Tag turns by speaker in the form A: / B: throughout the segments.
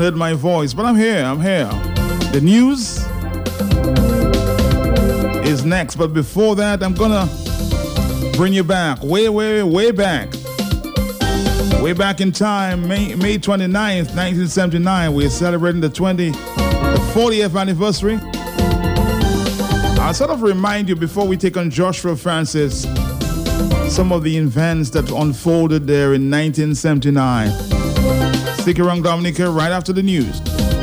A: heard my voice, but I'm here. The news is next, but before that, I'm gonna bring you back, way back. Way back in time, May 29th, 1979, we're celebrating the 40th anniversary. I'll sort of remind you before we take on Joshua Francis, some of the events that unfolded there in 1979. Stick around, Dominica, right after the news.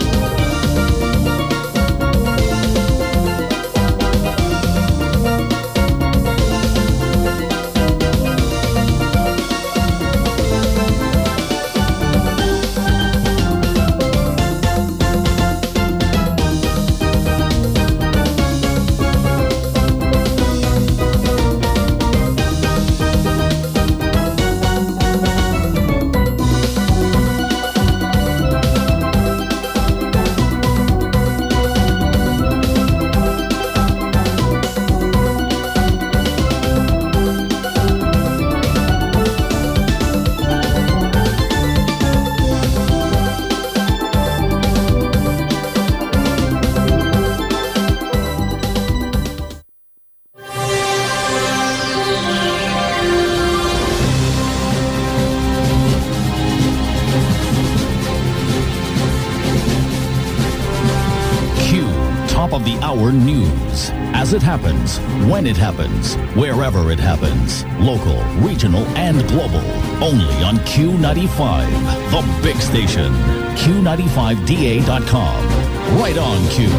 B: News. As it happens, when it happens, wherever it happens. Local, regional, and global. Only on Q95, the big station. Q95DA.com. Right on Q.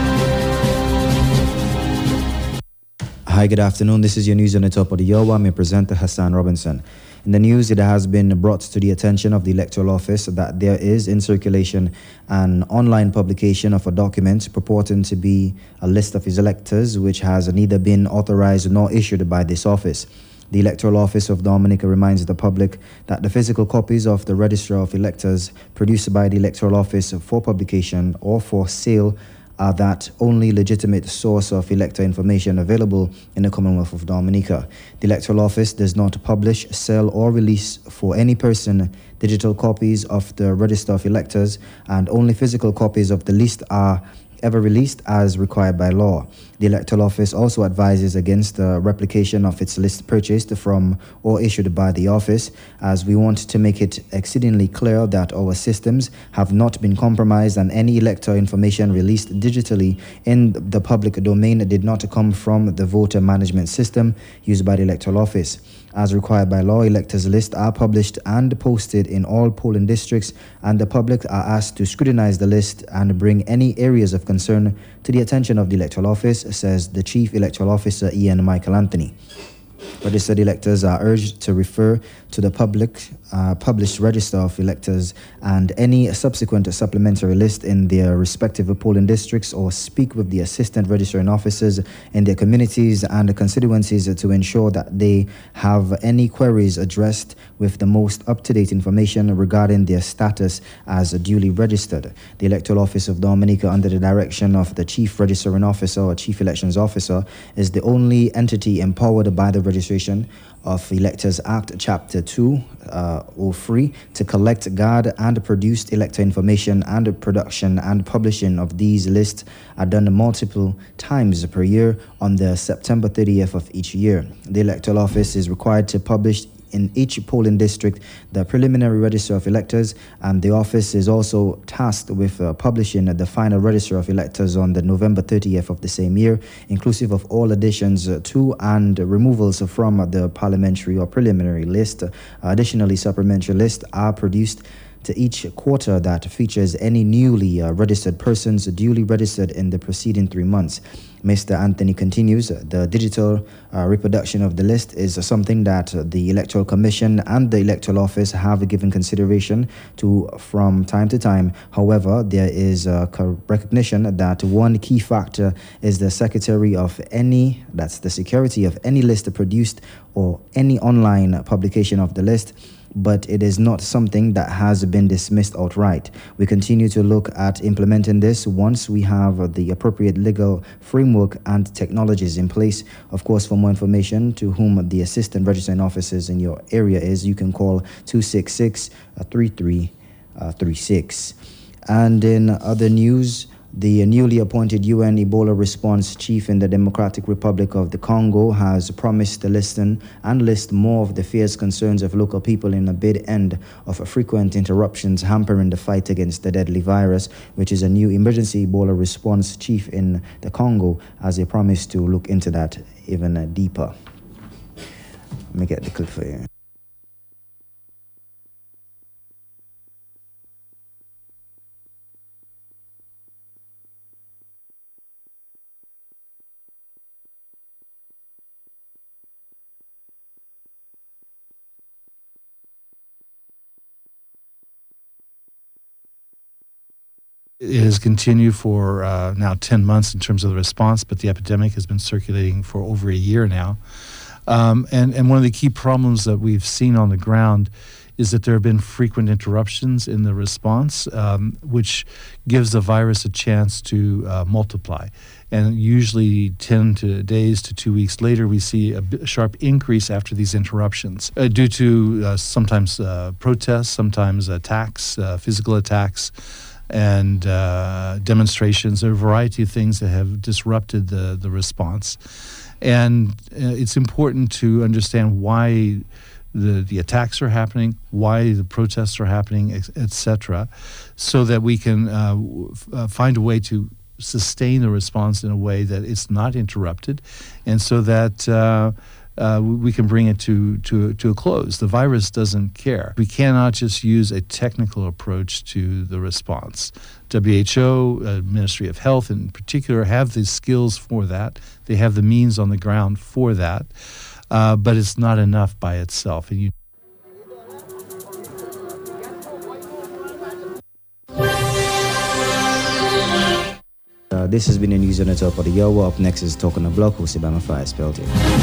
C: Hi, good afternoon. This is your news on the top of the hour. I'm your presenter, Hassan Robinson. In the news, it has been brought to the attention of the Electoral Office that there is in circulation an online publication of a document purporting to be a list of his electors, which has neither been authorized nor issued by this office. The Electoral Office of Dominica reminds the public that the physical copies of the Register of Electors produced by the Electoral Office for publication or for sale are that only legitimate source of elector information available in the Commonwealth of Dominica. The Electoral Office does not publish, sell, or release for any person digital copies of the Register of Electors, and only physical copies of the list are ever released as required by law. The Electoral Office also advises against the replication of its list purchased from or issued by the office, as we want to make it exceedingly clear that our systems have not been compromised and any elector information released digitally in the public domain did not come from the voter management system used by the Electoral Office. As required by law, electors' lists are published and posted in all polling districts, and the public are asked to scrutinize the list and bring any areas of concern to the attention of the Electoral Office, says the Chief Electoral Officer, Ian Michael Anthony. Registered electors are urged to refer to the published Register of Electors and any subsequent supplementary list in their respective polling districts, or speak with the assistant registering officers in their communities and constituencies to ensure that they have any queries addressed with the most up-to-date information regarding their status as duly registered. The Electoral Office of Dominica, under the direction of the Chief Registering Officer or Chief Elections Officer, is the only entity empowered by the Registration of Electors Act, Chapter 203, to collect, guard, and produce elector information, and the production and publishing of these lists are done multiple times per year on the September 30th of each year. The Electoral Office is required to publish in each polling district the preliminary register of electors, and the office is also tasked with publishing the final register of electors on the November 30th of the same year, inclusive of all additions to and removals from the parliamentary or preliminary list. Additionally, supplementary lists are produced to each quarter that features any newly registered persons duly registered in the preceding 3 months. Mr. Anthony continues, the digital reproduction of the list is something that the Electoral Commission and the Electoral Office have given consideration to from time to time. However, there is a recognition that one key factor is the security of any list produced or any online publication of the list, but it is not something that has been dismissed outright. We continue to look at implementing this once we have the appropriate legal framework and technologies in place. Of course, for more information to whom the assistant registering officers in your area is, you can call 266-3336. And in other news, the newly appointed UN Ebola response chief in the Democratic Republic of the Congo has promised to listen and list more of the fears, concerns of local people in a bid end of frequent interruptions hampering the fight against the deadly virus, which is a new emergency Ebola response chief in the Congo, as a promise to look into that even deeper. Let me get the clip for you.
D: It has continued for now 10 months in terms of the response, but the epidemic has been circulating for over a year now. And one of the key problems that we've seen on the ground is that there have been frequent interruptions in the response, which gives the virus a chance to multiply. And usually 10 days to 2 weeks later, we see a sharp increase after these interruptions due to sometimes protests, sometimes attacks, physical attacks, and demonstrations, a variety of things that have disrupted the response. And it's important to understand why the attacks are happening, why the protests are happening, etc., so that we can find a way to sustain the response in a way that it's not interrupted, and so that we can bring it to a close. The virus doesn't care. We cannot just use a technical approach to the response. WHO, Ministry of Health in particular, have the skills for that. They have the means on the ground for that, but it's not enough by itself. And
C: this has been the news on the top of the hour. Up next is Talk on the Block, hosted by Mafia Spelty.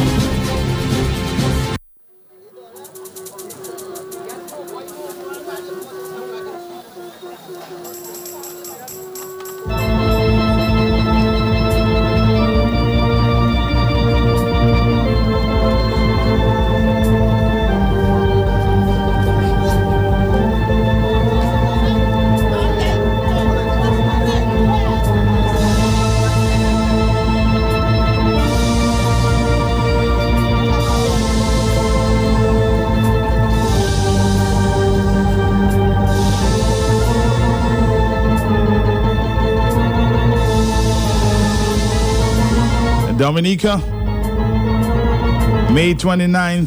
A: Dominica, May 29th,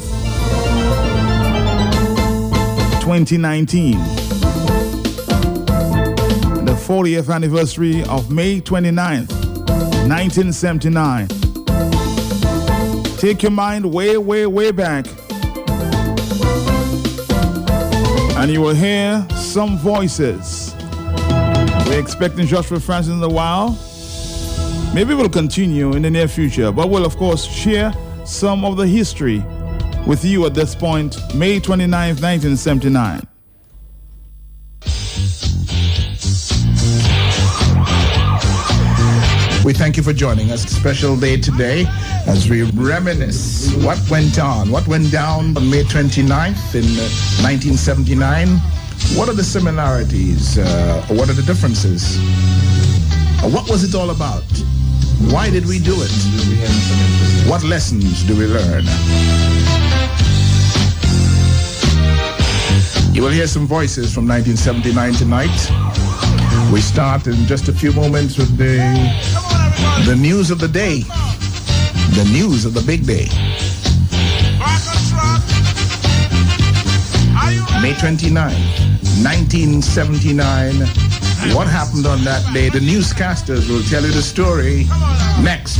A: 2019. The 40th anniversary of May 29th, 1979. Take your mind way, way, way back, and you will hear some voices. We're expecting Joshua Francis in a while. Maybe we'll continue in the near future, but we'll, of course, share some of the history with you at this point, May 29th, 1979.
E: We thank you for joining us. Special day today as we reminisce what went on, what went down on May 29th in 1979. What are the similarities? What are the differences? What was it all about? Why did we do it? What lessons do we learn? You will hear some voices from 1979 tonight. We start in just a few moments with the news of the day, the news of the big day. May 29, 1979. What happened on that day? The newscasters will tell you the story next.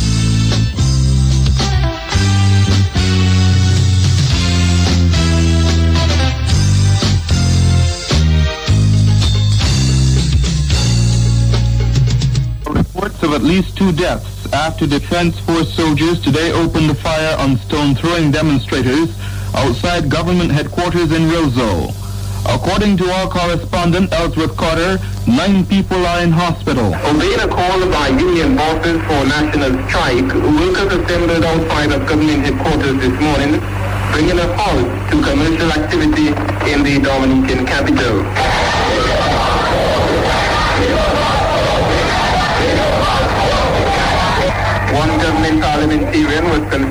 F: Reports of at least 2 deaths after Defense Force soldiers today opened fire on stone-throwing demonstrators outside government headquarters in Roseau. According to our correspondent, Ellsworth Carter, 9 people are in hospital.
G: Obeying a call by union bosses for national strike, workers assembled outside of government headquarters this morning, bringing a halt to commercial activity in the Dominican capital.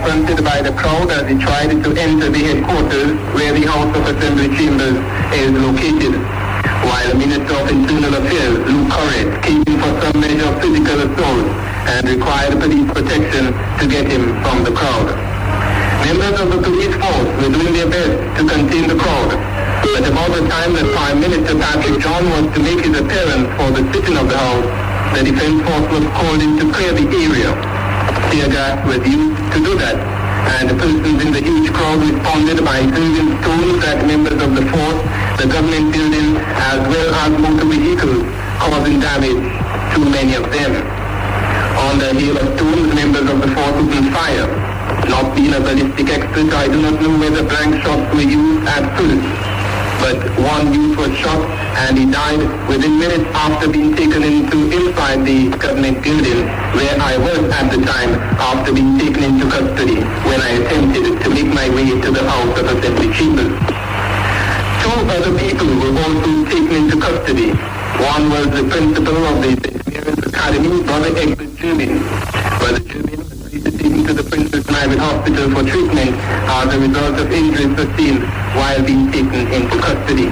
G: confronted by the crowd as he tried to enter the headquarters where the House of Assembly chambers is located. While Minister of Internal Affairs, Luke Corrett, came in for some measure of physical assault and required police protection to get him from the crowd. Members of the police force were doing their best to contain the crowd, but about the time that Prime Minister Patrick John was to make his appearance for the sitting of the House, the defense force was called in to clear the area. Tear gas was used to do that, and the persons in the huge crowd responded by throwing stones at members of the force, the government building, as well as motor vehicles, causing damage to many of them. On the hail of stones, members of the force opened fire. Not being a ballistic expert, I do not know whether blank shots were used at first, but one youth was shot and he died within minutes after being taken inside the government building where I was at the time after being taken into custody when I attempted to make my way to the House of Assembly chambers. Two other people were also taken into custody. One was the principal of the St. Mary's Academy, Brother Egbert Germain. Brother Germain was later taken to the Princess Margaret Hospital for treatment as a result of injuries sustained while being taken into custody.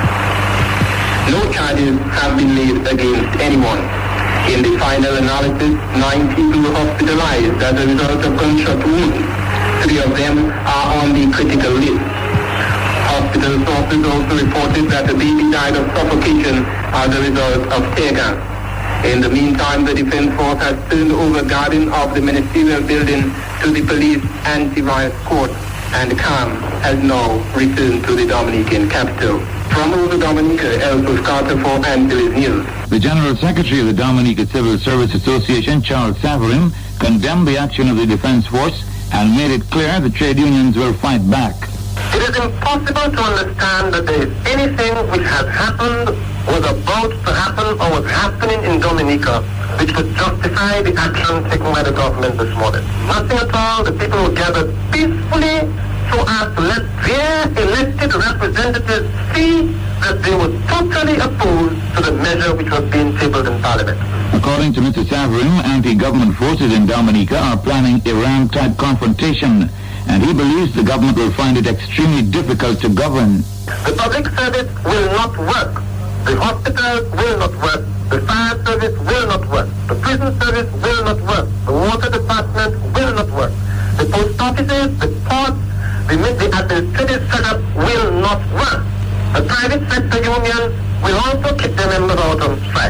G: No charges have been laid against anyone. In the final analysis, 9 people were hospitalized as a result of gunshot wounds. 3 of them are on the critical list. Hospital sources also reported that the baby died of suffocation as a result of tear gas. In the meantime, the defense force has turned over guarding of the ministerial building to the police anti-riot court, and calm has now returned to the Dominican capital. From over Dominica, Elvis Carter for Antilles News.
F: The General Secretary of the Dominica Civil Service Association, Charles Savarin, condemned the action of the defense force and made it clear the trade unions will fight back.
G: It is impossible to understand that there is anything which has happened, was about to happen, or was happening in Dominica which could justify the action taken by the government this morning. Nothing at all. The people were gathered peacefully so as to let their elected representatives see that they were totally opposed to the measure which was being tabled in Parliament.
F: According to Mr. Savarin, anti-government forces in Dominica are planning Iran-type confrontation, and he believes the government will find it extremely difficult to govern.
G: The public service will not work. The hospitals will not work. The fire service will not work. The prison service will not work. The water department will not work. The post offices, the ports, the administrative setup will not work. The private sector unions will also keep their members out on strike.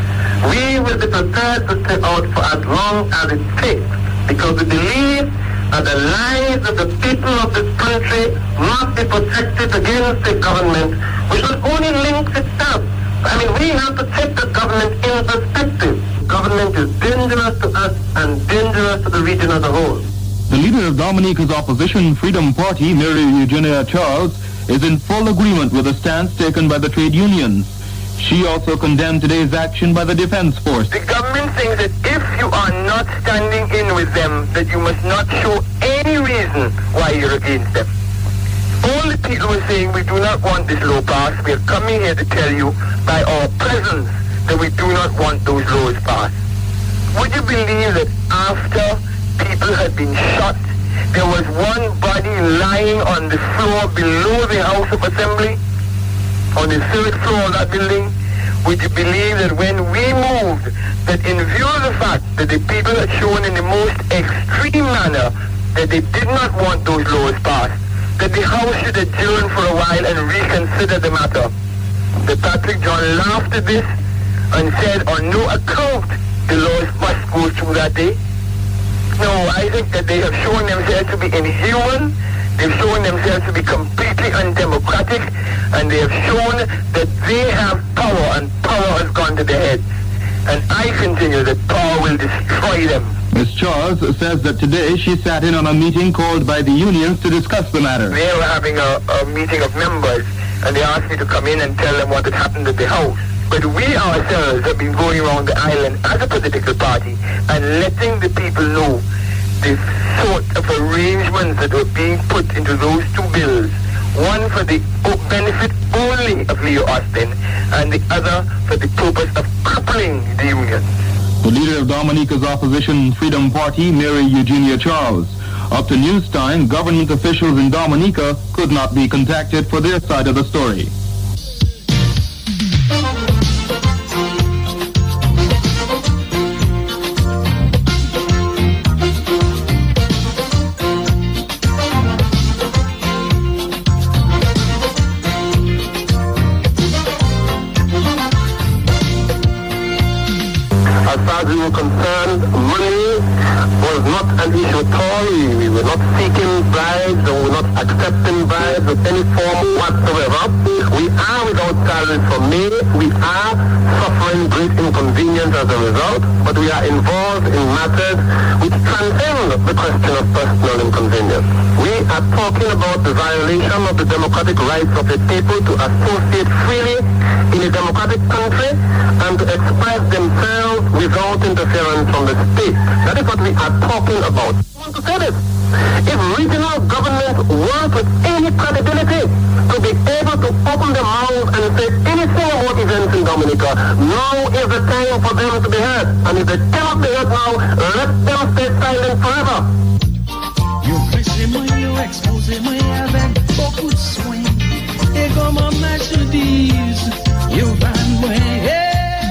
G: We will be prepared to stay out for as long as it takes, because we believe that the lives of the people of this country must be protected against a government which not only links itself. I mean, we have to take the government in perspective. Government is dangerous to us and dangerous to the region as a whole.
F: The leader of Dominica's opposition Freedom Party, Mary Eugenia Charles, is in full agreement with the stance taken by the trade unions. She also condemned today's action by the defense force.
G: The government thinks that if you are not standing in with them, that you must not show any reason why you're against them. All the people were saying we do not want this law passed. We are coming here to tell you by our presence that we do not want those laws passed. Would you believe that after people had been shot, there was one body lying on the floor below the House of Assembly, on the 3rd floor of that building? Would you believe that when we moved, that in view of the fact that the people had shown in the most extreme manner that they did not want those laws passed, that the House should adjourn for a while and reconsider the matter? That Patrick John laughed at this and said on no account the laws must go through that day. No, I think that they have shown themselves to be inhuman. They've shown themselves to be completely undemocratic, and they have shown that they have power, and power has gone to their heads. And I continue that power will destroy them.
F: Ms. Charles says that today she sat in on a meeting called by the unions to discuss the matter.
G: They were having a meeting of members, and they asked me to come in and tell them what had happened at the House. But we ourselves have been going around the island as a political party and letting the people know the sort of arrangements that were being put into those two bills. One for the benefit only of Leo Austin, and the other for the purpose of crippling the union.
F: The leader of Dominica's opposition Freedom Party, Mary Eugenia Charles. Up to news time, government officials in Dominica could not be contacted for their side of the story.
G: As far as we were concerned, money was not an issue at all. We were not seeking bribes or we were not accepting bribes of any form whatsoever. We are without salaries for May. We are suffering great inconvenience as a result, but we are involved in matters which transcend the question of personal inconvenience. We are talking about the violation of the democratic rights of the people to associate freely in a democratic country and to express themselves without interference from the state. That is what we are talking about. I want to say this. If regional governments want with any credibility to be able to open their mouths and say anything about events in Dominica, now is the time for them to be heard. And if they cannot be heard now, let them stay silent forever.
H: You expose my avec beaucoup de soin. Et comment match disent, you van way.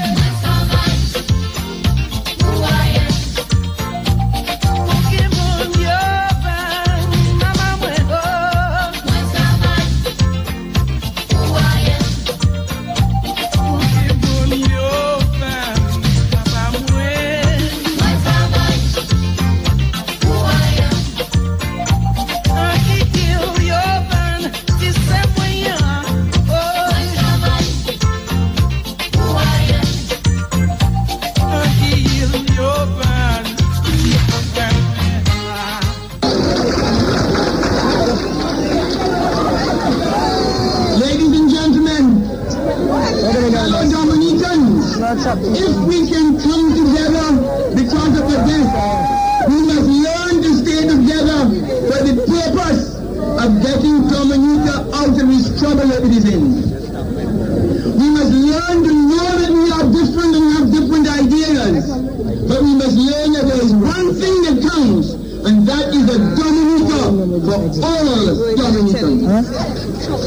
I: If we can come together because of the death, we must learn to stay together for the purpose of getting Dominica out of this trouble that it is in. We must learn to know that we are different and have different ideas, but we must learn that there is one thing that counts, and that is a Dominica for all Dominicans.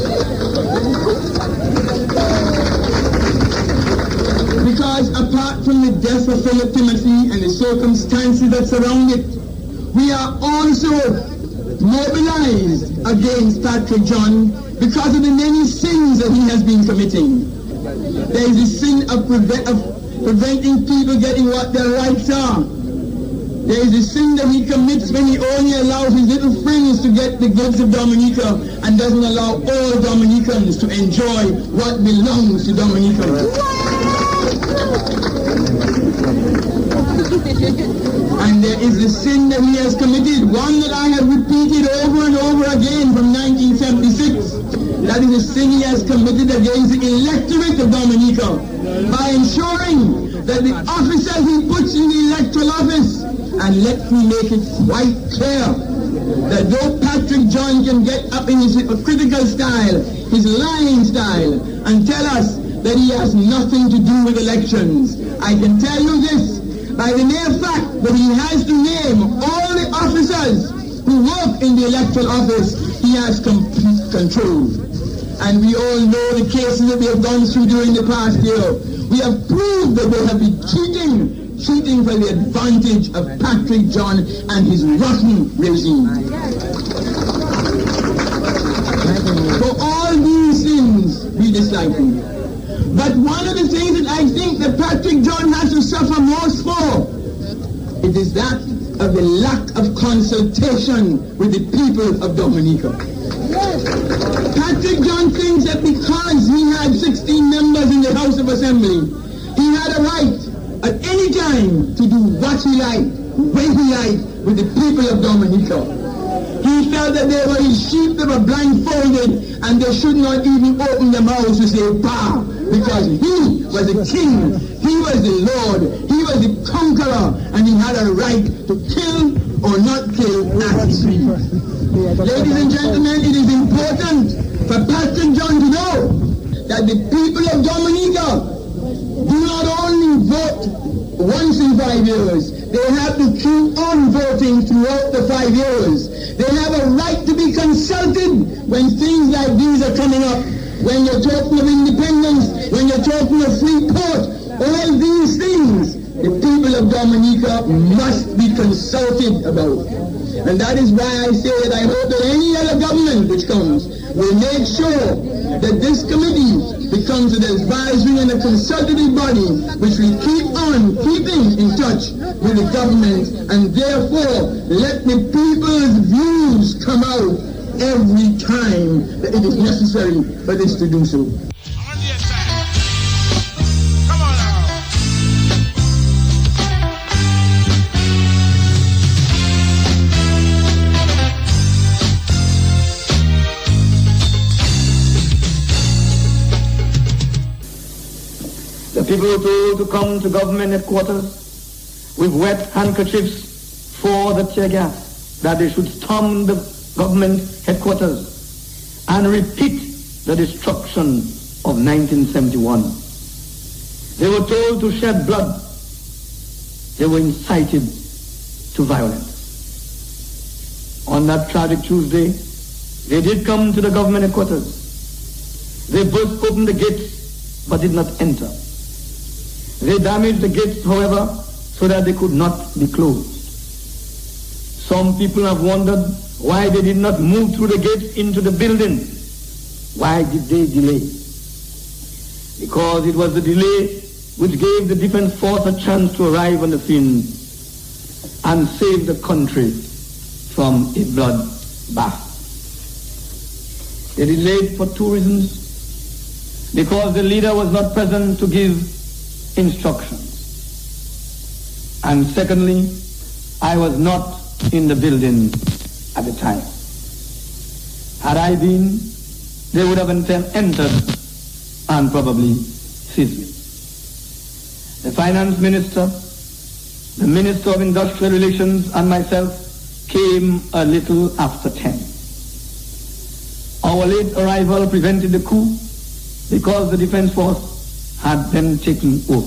I: Because apart from the death of Philip Timothy and the circumstances that surround it, we are also mobilized against Patrick John because of the many sins that he has been committing. There is the sin of preventing people getting what their rights are. There is the sin that he commits when he only allows his little friends to get the goods of Dominica and doesn't allow all Dominicans to enjoy what belongs to Dominicans. And there is the sin that he has committed, one that I have repeated over and over again from 1976. That is the sin he has committed against the electorate of Dominica by ensuring that the officers he puts in the electoral office, and let me make it quite clear that though Patrick John can get up in his hypocritical style, his lying style, and tell us that he has nothing to do with elections, I can tell you this, by the mere fact that he has to name all the officers who work in the electoral office, he has complete control. And we all know the cases that we have gone through during the past year. We have proved that they have been cheating for the advantage of Patrick John and his rotten regime. For all these things, we dislike him. But one of the things that I think that Patrick John has to suffer most for, it is that of the lack of consultation with the people of Dominica. Patrick John thinks that because he had 16 members in the House of Assembly, he had a right at any time to do what he liked, when he liked, with the people of Dominica. He felt that they were his sheep that were blindfolded and they should not even open their mouths to say "Bah," because he was the king, he was the Lord, he was the conqueror, and he had a right to kill or not kill as he pleased. Ladies and gentlemen, it is important for Patrick John to know that the people of Dominica do not only vote once in 5 years, They have to keep on voting throughout the 5 years. They have a right to be consulted when things like these are coming up. When you're talking of independence, when you're talking of free port, all these things, the people of Dominica must be consulted about. And that is why I say that I hope that any other government which comes will make sure that this committee becomes an advisory and a consultative body which will keep on keeping in touch with the government, and therefore let the people's views come out every time that it is necessary for this to do so.
J: The people were told to come to government headquarters with wet handkerchiefs for the tear gas, that they should storm the government headquarters and repeat the destruction of 1971. They were told to shed blood. They were incited to violence. On that tragic Tuesday, they did come to the government headquarters. They burst open the gates but did not enter. They damaged the gates, however, so that they could not be closed. Some people have wondered why they did not move through the gates into the building. Why did they delay? Because it was the delay which gave the defense force a chance to arrive on the scene and save the country from a bloodbath. They delayed for two reasons. Because the leader was not present to give instructions. And secondly, I was not in the building at the time. Had I been, they would have entered and probably seized me. The finance minister, the minister of industrial relations, and myself came a little after 10. Our late arrival prevented the coup because the defense force had then taken over.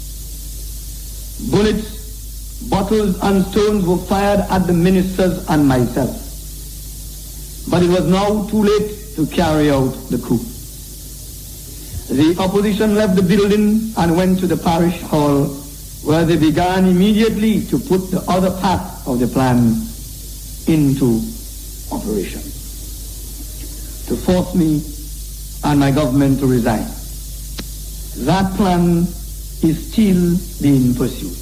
J: Bullets, bottles, and stones were fired at the ministers and myself. But it was now too late to carry out the coup. The opposition left the building and went to the parish hall, where they began immediately to put the other part of the plan into operation, to force me and my government to resign. That plan is still being pursued.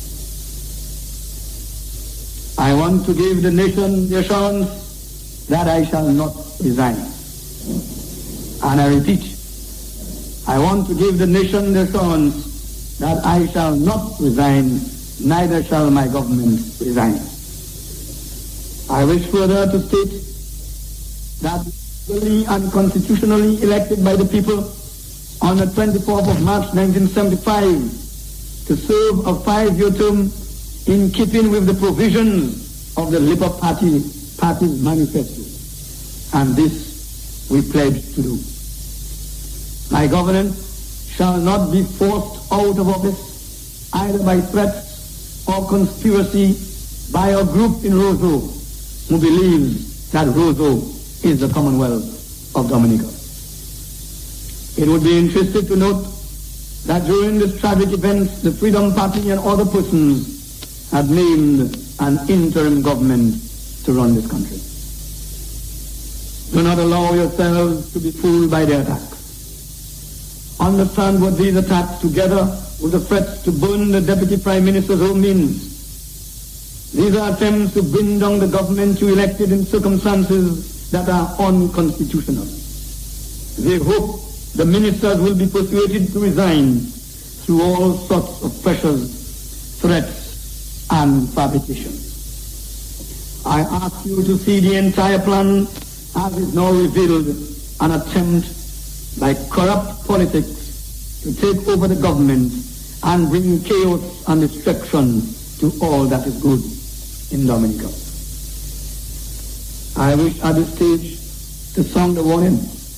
J: I want to give the nation the assurance that I shall not resign. And I repeat, I want to give the nation the assurance that I shall not resign, neither shall my government resign. I wish further to state that legally and constitutionally elected by the people on the 24th of March 1975 to serve a 5-year term in keeping with the provisions of the Labour Party's manifesto. And this we pledge to do. My governance shall not be forced out of office either by threats or conspiracy by a group in Roseau who believes that Roseau is the Commonwealth of Dominica. It would be interesting to note that during this tragic event, the Freedom Party and other persons had named an interim government to run this country. Do not allow yourselves to be fooled by their attacks. Understand what these attacks, together with the threats to burn the Deputy Prime Minister's home, means. These are attempts to bring down the government you elected in circumstances that are unconstitutional. They hope the ministers will be persuaded to resign through all sorts of pressures, threats, and fabrications. I ask you to see the entire plan as is now revealed, an attempt by corrupt politics to take over the government and bring chaos and destruction to all that is good in Dominica. I wish at this stage to sound a warning.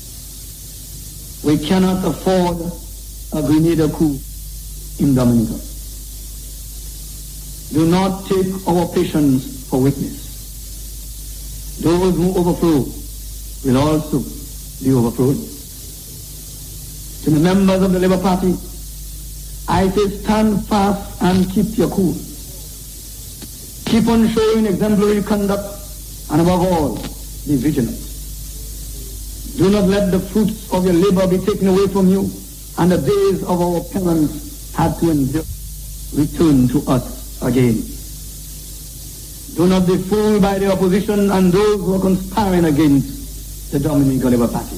J: We cannot afford a Grenada coup in Dominica. do not take our patience for weakness. Those who overflow will also be overflowed. To the members of the Labour Party, I say stand fast and keep your cool. Keep on showing exemplary conduct and above all, be vigilant. Do not let the fruits of your labor be taken away from you and the days of our parents had to endure return to us again. Do not be fooled by the opposition and those who are conspiring against the Dominican Labour Party.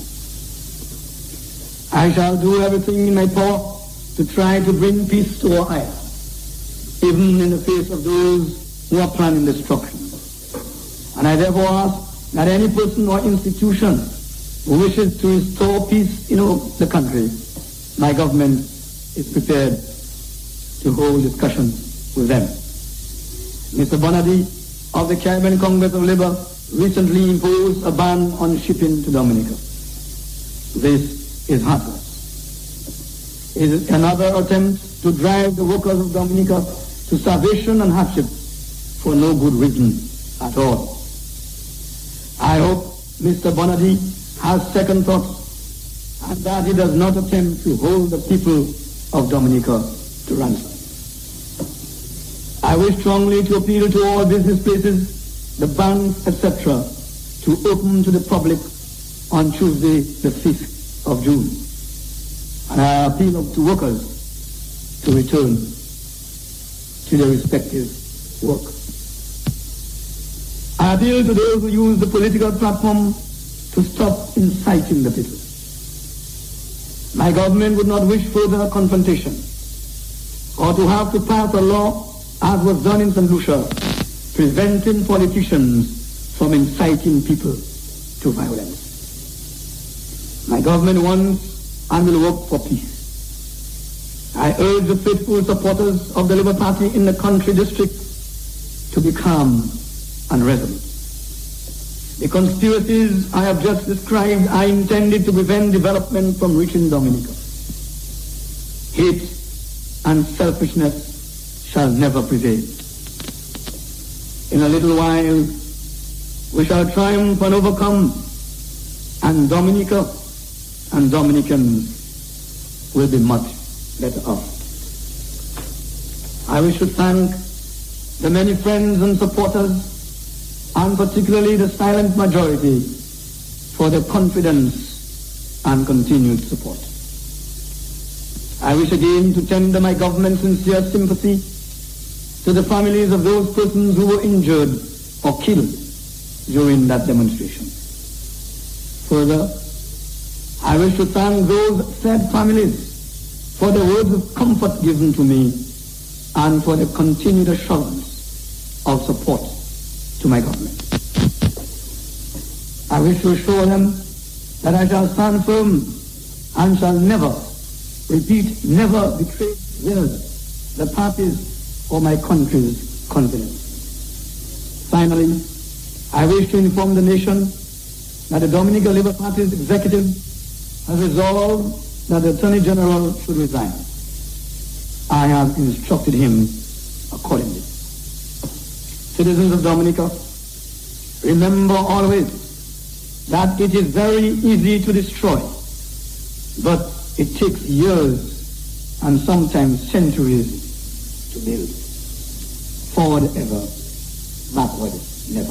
J: I shall do everything in my power to try to bring peace to our island, even in the face of those who are planning destruction. And I therefore ask that any person or institution who wishes to restore peace in the country, my government is prepared to hold discussions with them. Mr. Bonadi of the Caribbean Congress of Labour recently imposed a ban on shipping to Dominica. This is heartless. It is another attempt to drive the workers of Dominica to starvation and hardship for no good reason at all. I hope Mr. Bonadi has second thoughts and that he does not attempt to hold the people of Dominica to ransom. I wish strongly to appeal to all business places, the banks, etc., to open to the public on Tuesday, the 5th of June. And I appeal to workers to return to their respective work. I appeal to those who use the political platform to stop inciting the people. My government would not wish further confrontation or to have to pass a law as was done in St. Lucia, preventing politicians from inciting people to violence. My government wants and will work for peace. I urge the faithful supporters of the Labour Party in the country district to be calm and resolute. The conspiracies I have just described are intended to prevent development from reaching Dominica. Hate and selfishness shall never prevail. In a little while, we shall triumph and overcome, and Dominica and Dominicans will be much better off. I wish to thank the many friends and supporters, and particularly the silent majority, for their confidence and continued support. I wish again to tender my government's sincere sympathy to the families of those persons who were injured or killed during that demonstration. Further, I wish to thank those sad families for the words of comfort given to me and for the continued assurance of support to my government. I wish to assure them that I shall stand firm and shall never, repeat, never betray theirs, the party's or my country's confidence. Finally, I wish to inform the nation that the Dominican Labour Party's executive has resolved that the Attorney General should resign. I have instructed him accordingly. Citizens of Dominica, remember always that it is very easy to destroy, but it takes years and sometimes centuries to build. Forward ever, backward never.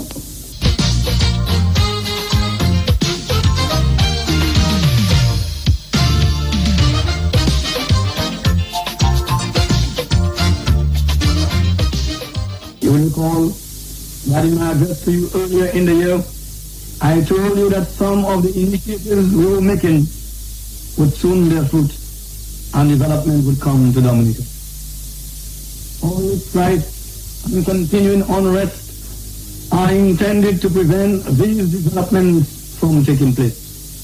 J: You will recall that in my address to you earlier in the year, I told you that some of the initiatives we were making would soon bear fruit and development would come to Dominica. All this strife and continuing unrest are intended to prevent these developments from taking place.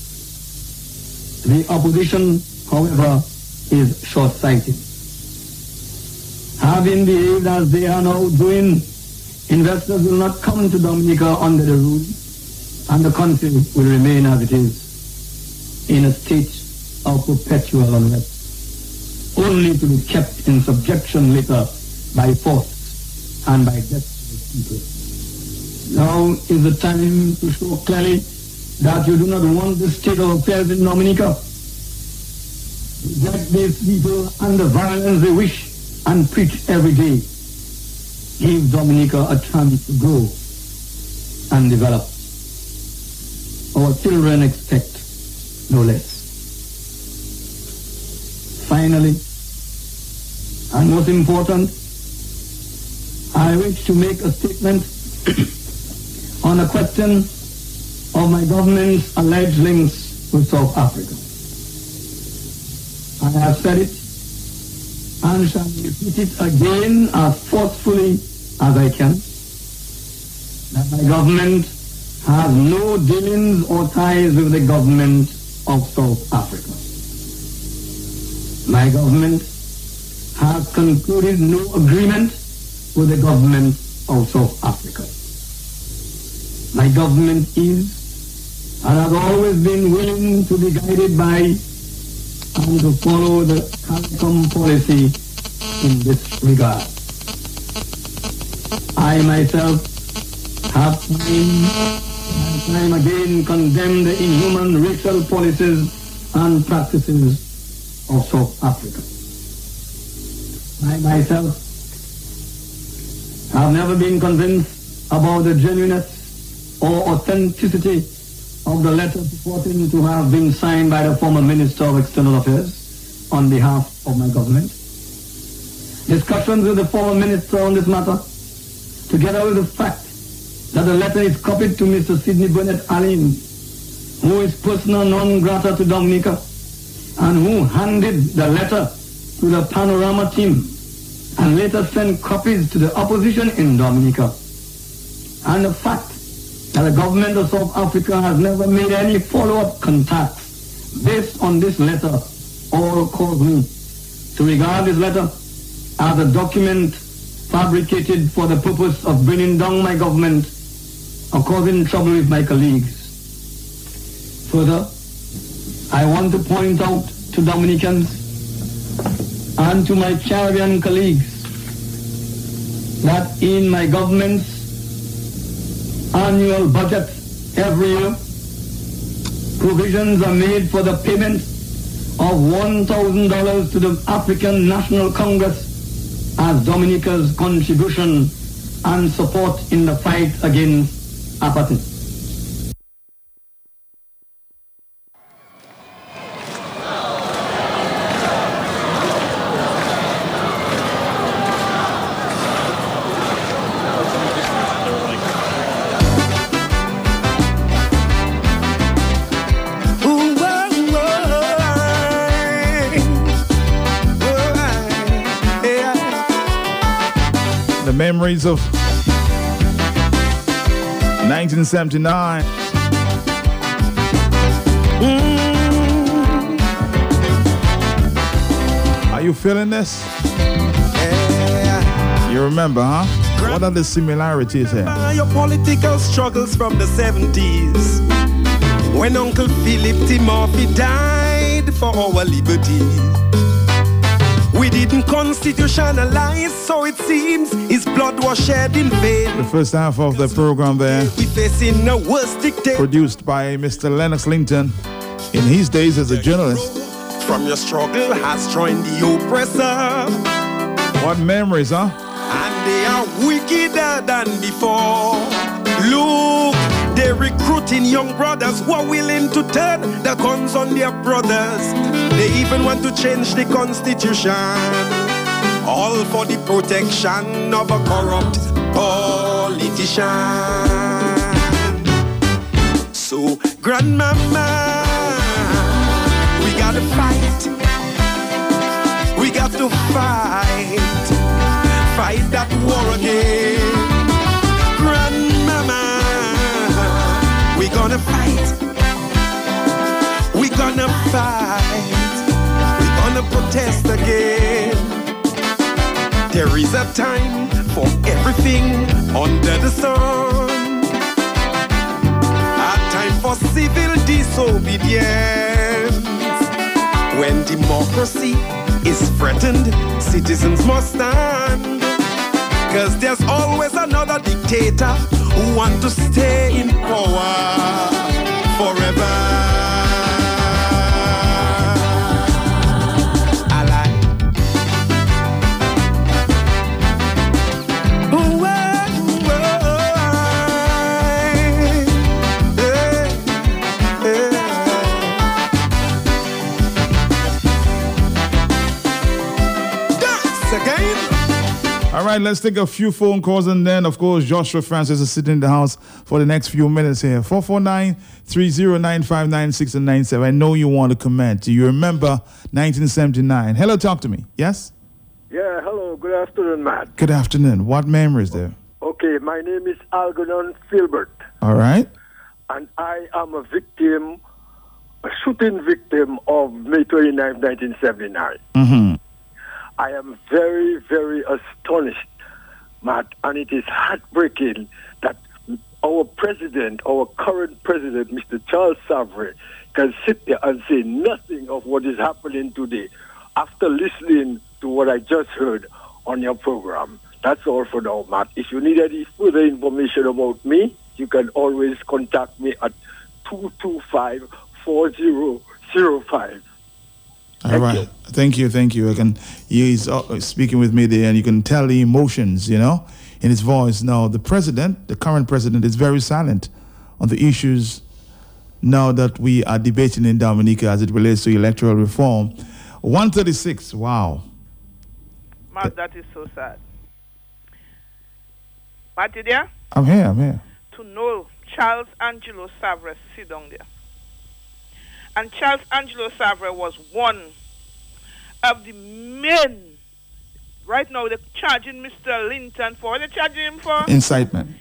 J: The opposition, however, is short-sighted. Having behaved as they are now doing, investors will not come to Dominica under the rule, and the country will remain as it is, in a state of perpetual unrest, only to be kept in subjection later by force and by desperate people. Now is the time to show clearly that you do not want the state of affairs in Dominica. Reject these people and the violence they wish and preach every day. Give Dominica a chance to grow and develop. Our children expect no less. Finally, and most important, I wish to make a statement on a question of my government's alleged links with South Africa. I have said it and shall repeat it again as forcefully as I can, that my government has no dealings or ties with the government of South Africa. My government has concluded no agreement with the government of South Africa. My government is and has always been willing to be guided by and to follow the CARICOM policy in this regard. I myself have time again condemned the inhuman racial policies and practices of South Africa. I myself have never been convinced about the genuineness or authenticity of the letter purporting to have been signed by the former Minister of External Affairs on behalf of my government. Discussions with the former Minister on this matter, together with the fact that the letter is copied to Mr. Sidney Burnett Alleyne, who is persona non grata to Dominica, and who handed the letter to the Panorama team and later sent copies to the opposition in Dominica. And the fact that the government of South Africa has never made any follow-up contacts based on this letter all cause me to regard this letter as a document fabricated for the purpose of bringing down my government or causing trouble with my colleagues. Further, I want to point out to Dominicans and to my Caribbean colleagues that in my government's annual budget every year, provisions are made for the payment of $1,000 to the African National Congress as Dominica's contribution and support in the fight against apartheid.
A: Memories of 1979. Are you feeling this? You remember, huh? What are the similarities here?
K: Your political struggles from the 70s, when Uncle Philip Timothy died for our liberty. We didn't constitutionalize, so it seems his blood was shed in vain.
A: The first half of the program there,
K: we facing a worse dictator,
A: produced by Mr. Lennox Linton in his days as a journalist.
K: From your struggle has joined the oppressor.
A: What memories, huh?
K: And they are wickeder than before. Look, they're recruiting young brothers who are willing to turn the guns on their brothers. They even want to change the constitution, all for the protection of a corrupt politician. So, grandmama, we gotta fight. We got to fight. Fight that war again. Grandmama, we gonna fight. We gonna fight. Gonna protest again. There is a time for everything under the sun. A time for civil disobedience. When democracy is threatened, citizens must stand. Cause there's always another dictator who want to stay in power forever.
A: All right, let's take a few phone calls, and then, of course, Joshua Francis is sitting in the house for the next few minutes here. 449-309-5996 and 97. I know you want to comment. Do you remember 1979? Hello, talk to me. Yes?
L: Yeah, hello. Good afternoon, Matt.
A: Good afternoon. What memories there?
L: Okay, my name is Algernon Filbert.
A: All right.
L: And I am a shooting victim of May 29, 1979.
A: Mm-hmm.
L: I am very, very astonished, Matt, and it is heartbreaking that our president, our current president, Mr. Charles Savary, can sit there and say nothing of what is happening today after listening to what I just heard on your program. That's all for now, Matt. If you need any further information about me, you can always contact me at 225-4005.
A: All right. Thank you. He's speaking with me there, and you can tell the emotions, in his voice. Now, the current president, is very silent on the issues now that we are debating in Dominica as it relates to electoral reform. 136, wow.
M: Matt, that is so sad. Matt, you there?
A: I'm here.
M: To know Charles Angelo Savary sit down there. And Charles Angelo Savary was one of the men. Right now, they're charging Mr. Linton for, what are they charging him for?
A: Incitement.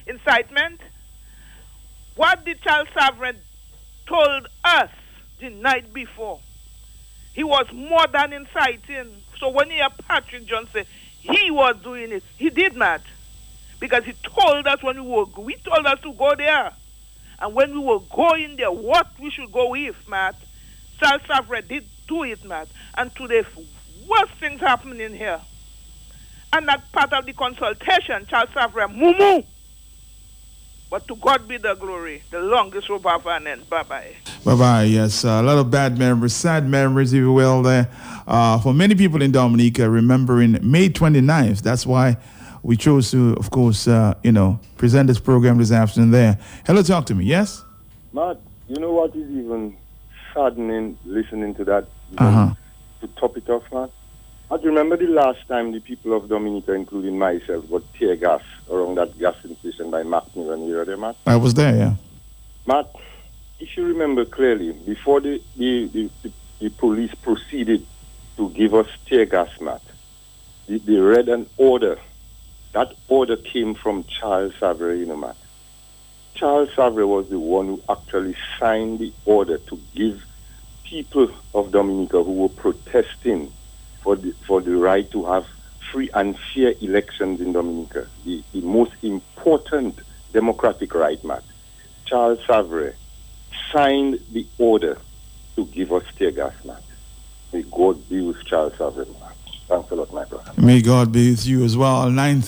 M: What did Charles Savary told us the night before? He was more than inciting. So when you hear Patrick John say he was doing it, he did not. Because he told us he told us to go there. And when we were going there, what we should go with, Matt, Charles Savary did do it, Matt. And today, worst things happening here. And that part of the consultation, Charles Savary, moo. But to God be the glory. The longest rope of an end. Bye-bye.
A: Bye-bye, yes. A lot of bad memories, sad memories, if you will, there. For many people in Dominica, remembering May 29th, that's why we chose to, of course, present this program this afternoon there. Hello, talk to me, yes?
L: Matt, you know what is even saddening listening to that?
A: Uh-huh.
L: To top it off, Matt? I remember the last time the people of Dominica, including myself, got tear gas around that gas station by McNeil. You were there, Matt?
A: I was there, yeah.
L: Matt, if you remember clearly, before the police proceeded to give us tear gas, Matt, they read an order. That order came from Charles Savary, Matt. Charles Savary was the one who actually signed the order to give people of Dominica who were protesting for the right to have free and fair elections in Dominica, the most important democratic right, Matt. Charles Savary signed the order to give us tear gas, Matt. May God be with Charles Savary, Matt. Thanks a lot, my brother.
A: May God be with you as well.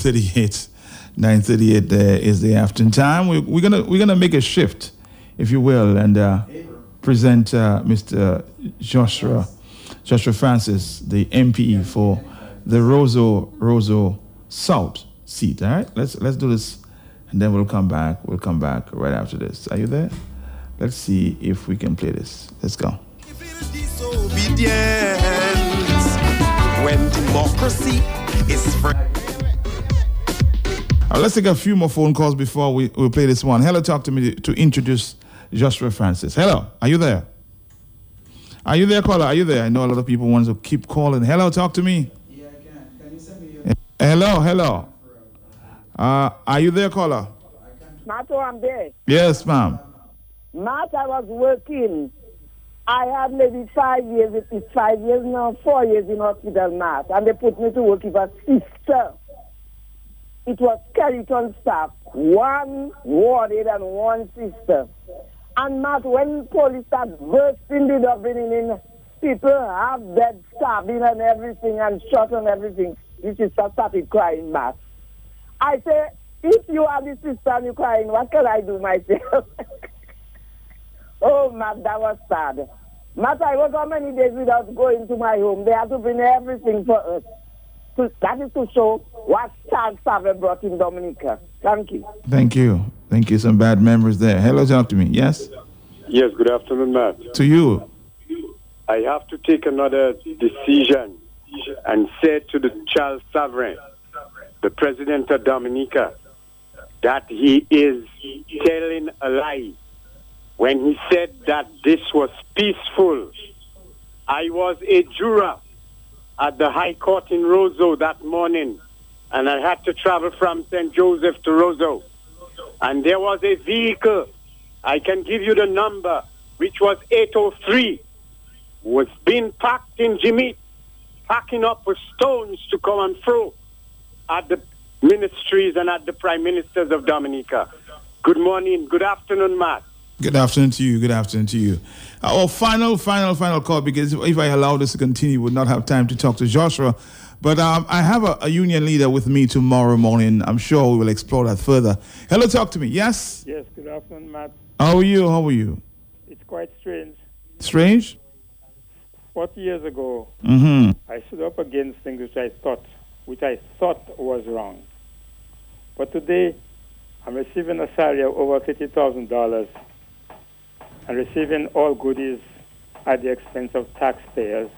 A: 9:38 there is the afternoon time. We're gonna make a shift, if you will, and present Mr. Joshua Francis, the MP for the Roseau South seat. All right, let's do this, and then we'll come back. We'll come back right after this. Are you there? Let's see if we can play this. Let's go.
K: When democracy is free.
A: Let's take a few more phone calls before we play this one. Hello, talk to me to introduce Joshua Francis. Hello, are you there? Are you there, caller? Are you there? I know a lot of people want to keep calling. Hello, talk to me.
C: Yeah, I can. Can you send me your...
A: Hello. Are you there, caller?
N: Mato, I'm there.
A: Yes, ma'am.
N: Matt, I was working. I had maybe 5 years, it's 5 years now, 4 years in hospital, Matt. And they put me to work with a sister. It was skeleton staff, one warded and one sister. And Matt, when police start bursting the Dublin in, people have dead stabbing and everything and shot and everything. This sister started crying, Matt. I say, if you are the sister and you're crying, what can I do myself? Oh, Matt, that was sad. Matt, I was how many days without going to my home. They have to bring everything for us. That is to show what Charles Savin brought in Dominica. Thank you.
A: Thank you. Thank you. Some bad memories there. Hello, talk to me. Yes?
O: Yes, good afternoon, Matt.
A: To you.
O: I have to take another decision and say to the Charles Savin, the president of Dominica, that he is telling a lie. When he said that this was peaceful, I was a juror at the High Court in Roseau that morning, and I had to travel from St. Joseph to Roseau. And there was a vehicle, I can give you the number, which was 803, was being packed in Jimmy, packing up with stones to come and fro at the ministries and at the prime ministers of Dominica. Good morning, good afternoon, Matt.
A: Good afternoon to you. Good afternoon to you. Our final call, because if I allow this to continue, we would not have time to talk to Joshua. But I have a union leader with me tomorrow morning. I'm sure we will explore that further. Hello, talk to me. Yes?
P: Yes, good afternoon, Matt.
A: How are you?
P: It's quite strange.
A: Strange?
P: 40 years ago,
A: Mm-hmm.
P: I stood up against things which I thought was wrong. But today, I'm receiving a salary of over $50,000 and receiving all goodies at the expense of taxpayers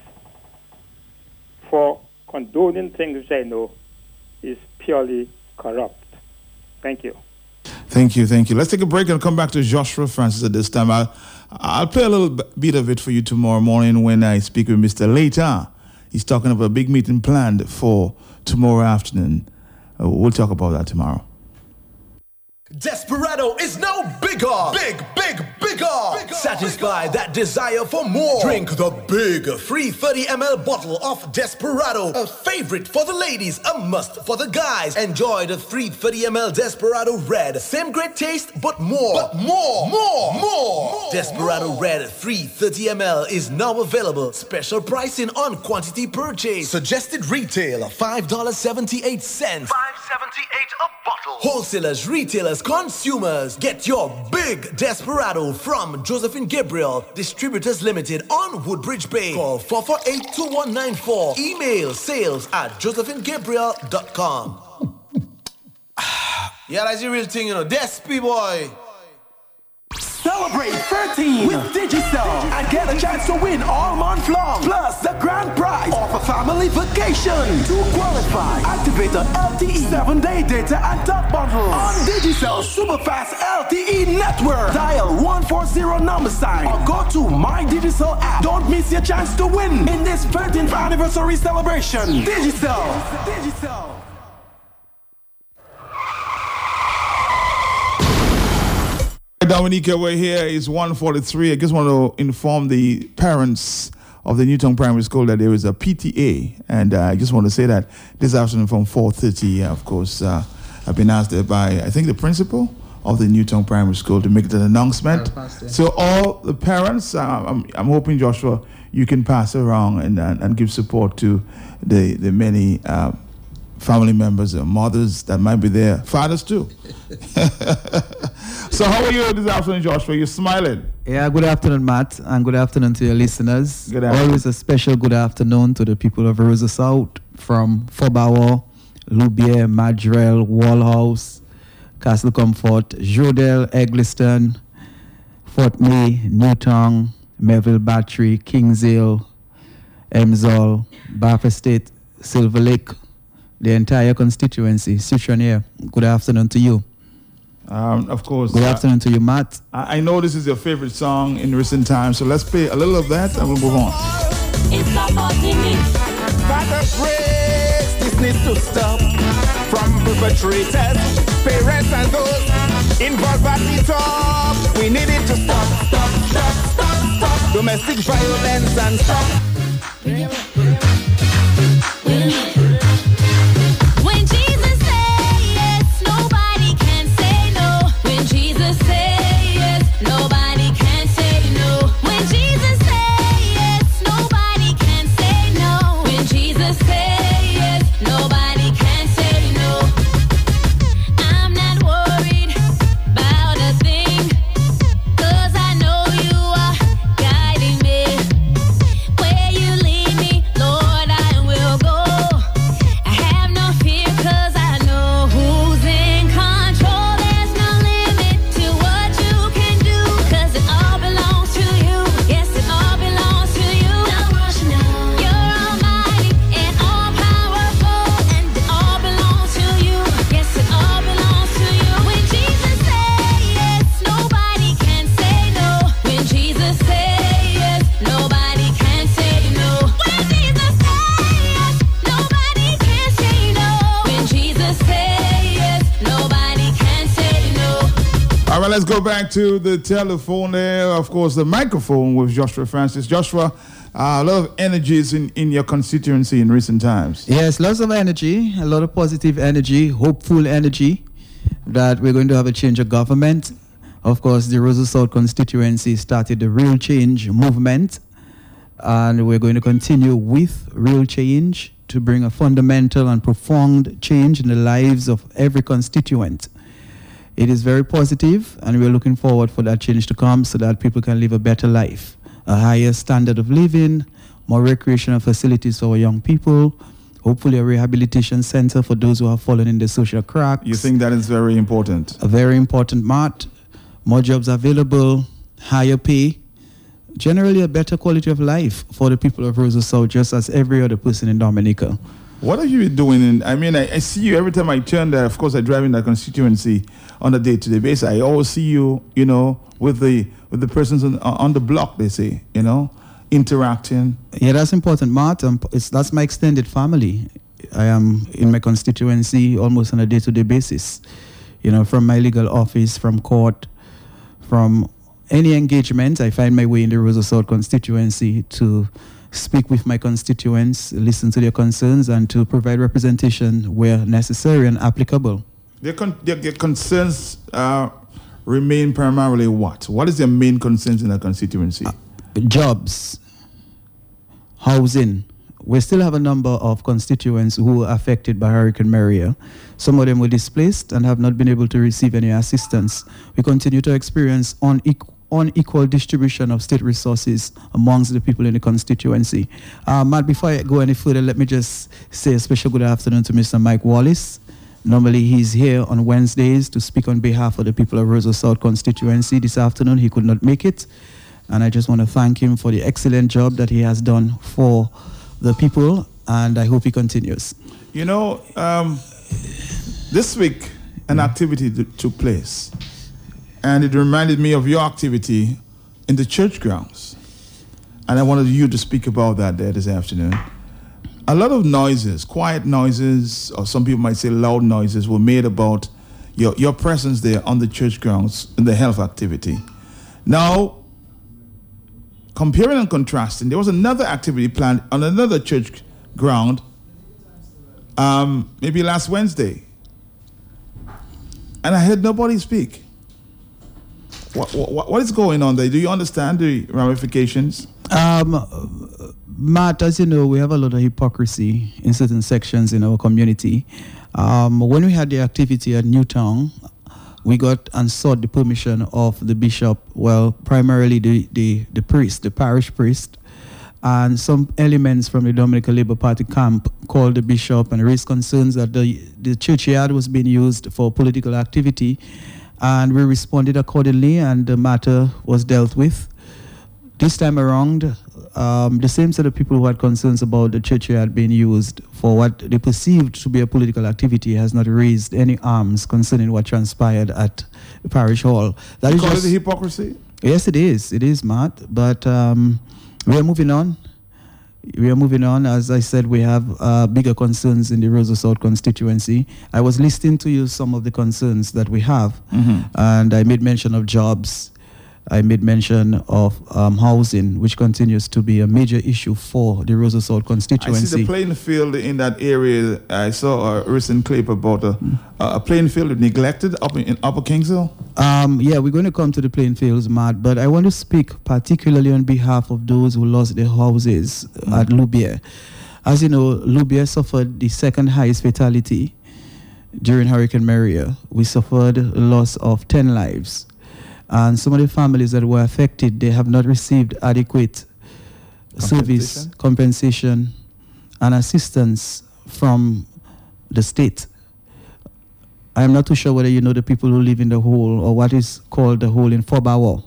P: for condoning things which I know is purely corrupt. Thank you.
A: Thank you. Let's take a break and come back to Joshua Francis at this time. I'll play a little bit of it for you tomorrow morning when I speak with Mr. Later. He's talking about a big meeting planned for tomorrow afternoon. We'll talk about that tomorrow.
Q: Desperado is now bigger. Bigger. Satisfy that desire for more. Drink the big 330 ml bottle of Desperado. A favorite for the ladies, a must for the guys. Enjoy the 330 ml Desperado Red. Same great taste, but more. Desperado Red 330 ml is now available. Special pricing on quantity purchase. Suggested retail $5.78. $5.78 a bottle. Wholesalers, retailers, consumers, get your big Desperado from Josephine Gabriel, Distributors Limited on Woodbridge Bay. Call 448-2194. Email sales@josephinegabriel.com. Yeah, that's the real thing, you know. Despi boy.
R: Celebrate 13 with Digicel and get a chance to win all month long. Plus the grand prize of a family vacation. To qualify, activate the LTE 7-day data and talk bundle on Digicel Superfast LTE network. Dial 140 number sign or go to My Digicel app. Don't miss your chance to win in this 13th anniversary celebration. Digicel.
A: Dominica, we're here. It's 1:43. I just want to inform the parents of the Newtown Primary School that there is a PTA, and I just want to say that this afternoon from 4:30, of course, I've been asked by, I think, the principal of the Newtown Primary School to make an announcement. So all the parents, I'm hoping, Joshua, you can pass around and give support to the many family members or mothers that might be there, fathers too. So how are you this afternoon, Joshua? You're smiling.
S: Yeah, good afternoon, Matt, and good afternoon to your listeners.
A: Good afternoon.
S: Always a special good afternoon to the people of Rosa South, from Fobawa, Loubier, Madrell, Wallhouse, Castle Comfort, Jodel, Egliston, Fort May, Newtown, Melville Battery, Kingsale, Emsall, Bath Estate, Silver Lake, the entire constituency. Citron here. Good afternoon to you.
A: Of course.
S: Good afternoon to you, Matt.
A: I know this is your favorite song in recent times, so let's play a little of that and we'll move on.
H: It's about Father praise, this needs to stop. From perpetrators, parents and those involved at the top. We need it to stop. Domestic violence and stop.
T: When Jesus says yes, nobody can say no. When Jesus says yes, nobody can say no. When Jesus says yes, nobody can say no. When Jesus says yes, nobody can say no.
A: All right, let's go back to the telephone there. Of course, the microphone with Joshua Francis. Joshua, a lot of energies in your constituency in recent times.
S: Yes, lots of energy, a lot of positive energy, hopeful energy that we're going to have a change of government. Of course, the Roseau South constituency started the Real Change movement, and we're going to continue with Real Change to bring a fundamental and profound change in the lives of every constituent. It is very positive, and we're looking forward for that change to come so that people can live a better life, a higher standard of living, more recreational facilities for our young people, hopefully a rehabilitation center for those who have fallen in the social cracks.
A: You think that is very important?
S: A very important, Matt. More jobs available, higher pay, generally a better quality of life for the people of Roseau South, just as every other person in Dominica.
A: What have you been doing? I see you every time I turn there. Of course, I drive in that constituency on a day-to-day basis. I always see you, with the persons on the block, they say, interacting.
S: Yeah, that's important, Matt. That's my extended family. I am in my constituency almost on a day-to-day basis. From my legal office, from court, from any engagement, I find my way in the Roseau South constituency to speak with my constituents, listen to their concerns, and to provide representation where necessary and applicable.
A: Their concerns remain primarily what? What is their main concerns in the constituency?
S: Jobs, housing. We still have a number of constituents who are affected by Hurricane Maria. Some of them were displaced and have not been able to receive any assistance. We continue to experience unequal distribution of state resources amongst the people in the constituency. Matt, before I go any further, let me just say a special good afternoon to Mr. Mike Wallace. Normally he's here on Wednesdays to speak on behalf of the people of Roseau South constituency. This afternoon he could not make it, and I just want to thank him for the excellent job that he has done for the people, and I hope he continues.
A: This week an activity took place, and it reminded me of your activity in the church grounds. And I wanted you to speak about that there this afternoon. A lot of noises, quiet noises, or some people might say loud noises, were made about your presence there on the church grounds in the health activity. Now, comparing and contrasting, there was another activity planned on another church ground maybe last Wednesday. And I heard nobody speak. What is going on there? Do you understand the ramifications?
S: Matt, as you know, we have a lot of hypocrisy in certain sections in our community. When we had the activity at Newtown, we got and sought the permission of the bishop, primarily the priest, the parish priest, and some elements from the Dominican Labour Party camp called the bishop and raised concerns that the churchyard was being used for political activity. And we responded accordingly, and the matter was dealt with. This time around, the same set of people who had concerns about the churchyard being used for what they perceived to be a political activity has not raised any arms concerning what transpired at the parish hall.
A: You call it hypocrisy?
S: Yes, it is. It is, Matt. But we are moving on. As I said, we have bigger concerns in the Roseau South constituency. I was listening to you some of the concerns that we have, and I made mention of jobs. I made mention of housing, which continues to be a major issue for the Roseau South constituency.
A: I see the playing field in that area. I saw a recent clip about a playing field neglected up in Upper Kingsville.
S: Yeah, we're going to come to the playing fields, Matt, but I want to speak particularly on behalf of those who lost their houses at Loubier. As you know, Loubier suffered the second highest fatality during Hurricane Maria. We suffered a loss of 10 lives. And some of the families that were affected, they have not received adequate service, compensation, and assistance from the state. I am not too sure whether you know the people who live in the hole, or what is called the hole in Fobawa.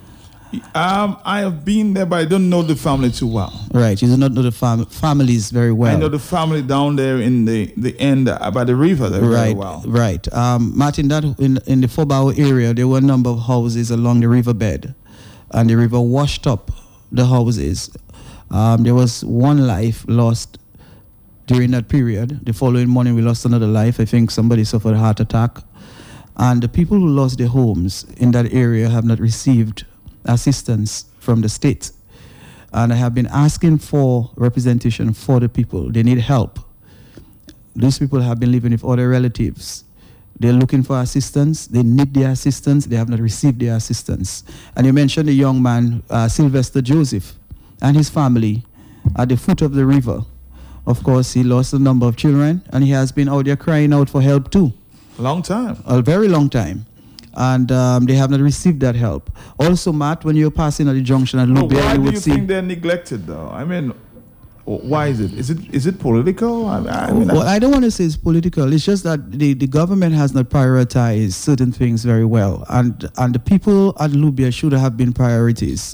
A: I have been there, but I don't know the family too well.
S: Right, you do not know the families very well.
A: I know the family down there in the end by the river there very well.
S: Right. Martin, in the Fobawa area, there were a number of houses along the riverbed, and the river washed up the houses. There was one life lost during that period. The following morning, we lost another life. I think somebody suffered a heart attack. And the people who lost their homes in that area have not received assistance from the state. And I have been asking for representation for the people. They need help. These people have been living with other relatives. They're looking for assistance. They need their assistance. They have not received their assistance. And you mentioned the young man, Sylvester Joseph, and his family at the foot of the river. Of course, he lost a number of children, and he has been out there crying out for help too.
A: Long time.
S: A very long time. And they have not received that help. Also, Matt, when you're passing at the junction at Lubia,
A: why
S: you
A: do
S: would
A: you
S: see...
A: think they're neglected, though? I mean, why is it? Is it political?
S: Well, I don't want to say it's political. It's just that the government has not prioritized certain things very well. And the people at Lubia should have been priorities.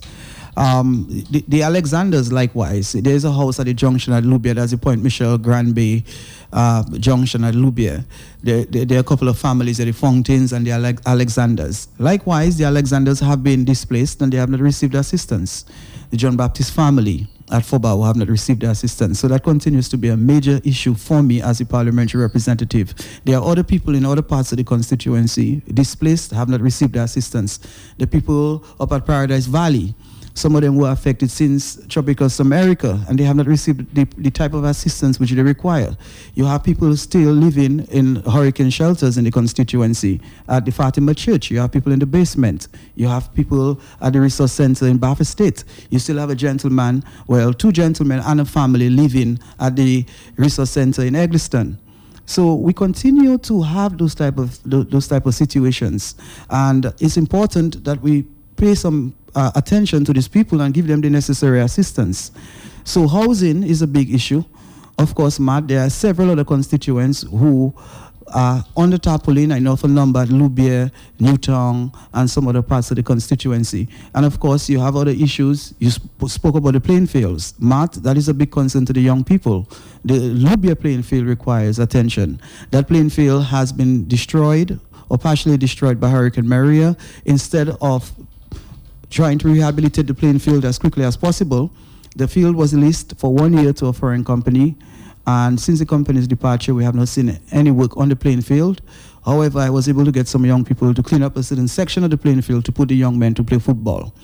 S: The Alexanders, likewise. There's a house at the junction at Lubia. That's the Point Michelle Granby junction at Lubia. There are a couple of families, the Fountains and the Alexanders. Likewise, the Alexanders have been displaced and they have not received assistance. The John Baptist family at Fobao have not received the assistance. So that continues to be a major issue for me as a parliamentary representative. There are other people in other parts of the constituency displaced, have not received the assistance. The people up at Paradise Valley, some of them were affected since Tropical America, and they have not received the type of assistance which they require. You have people still living in hurricane shelters in the constituency. At the Fatima Church, you have people in the basement. You have people at the resource center in Bath State. You still have a gentleman, well, two gentlemen and a family living at the resource center in Eggleston. So we continue to have those type of situations, and it's important that we pay some attention to these people and give them the necessary assistance. So housing is a big issue. Of course, Matt, there are several other constituents who are on the tarpaulin. I know for number at Lubia, Newtown, and some other parts of the constituency. And of course, you have other issues. You spoke about the playing fields. Matt, that is a big concern to the young people. The Lubia playing field requires attention. That playing field has been destroyed or partially destroyed by Hurricane Maria. Instead of trying to rehabilitate the playing field as quickly as possible, the field was leased for 1 year to a foreign company, and since the company's departure, we have not seen any work on the playing field. However, I was able to get some young people to clean up a certain section of the playing field to put the young men to play football.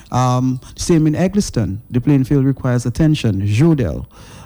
S: Same in Eggleston, the playing field requires attention. Jodel,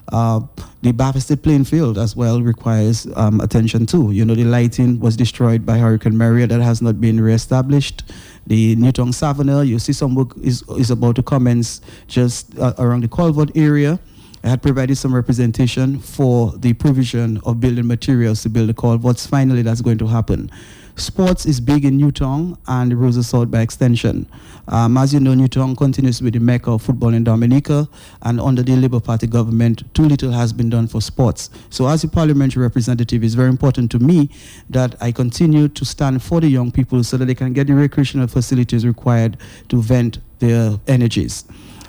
S: the Bath State playing field as well requires attention too. You know, the lighting was destroyed by Hurricane Maria, that has not been reestablished. The Newtown Savannah, you see some work is about to commence just around the Culvert area. I had provided some representation for the provision of building materials to build the culverts. Finally, that's going to happen. Sports is big in Newtown and the Rosa South by extension. As you know, Newtown continues to be the mecca of football in Dominica, and under the Labour Party government, too little has been done for sports. So as a parliamentary representative, it's very important to me that I continue to stand for the young people so that they can get the recreational facilities required to vent their energies.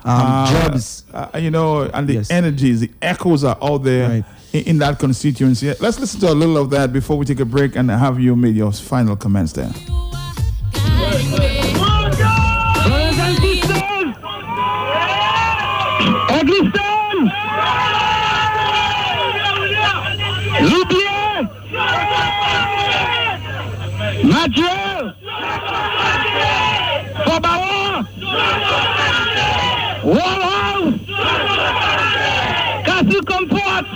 S: Jobs.
A: You know, and the energies, the echoes are out there in that constituency. Let's listen to a little of that before we take a break and have you make your final comments there.
H: Brothers and sisters, Eggleston, Lubia, Madrill, Fobao, Wallhouse, Castle Comfort,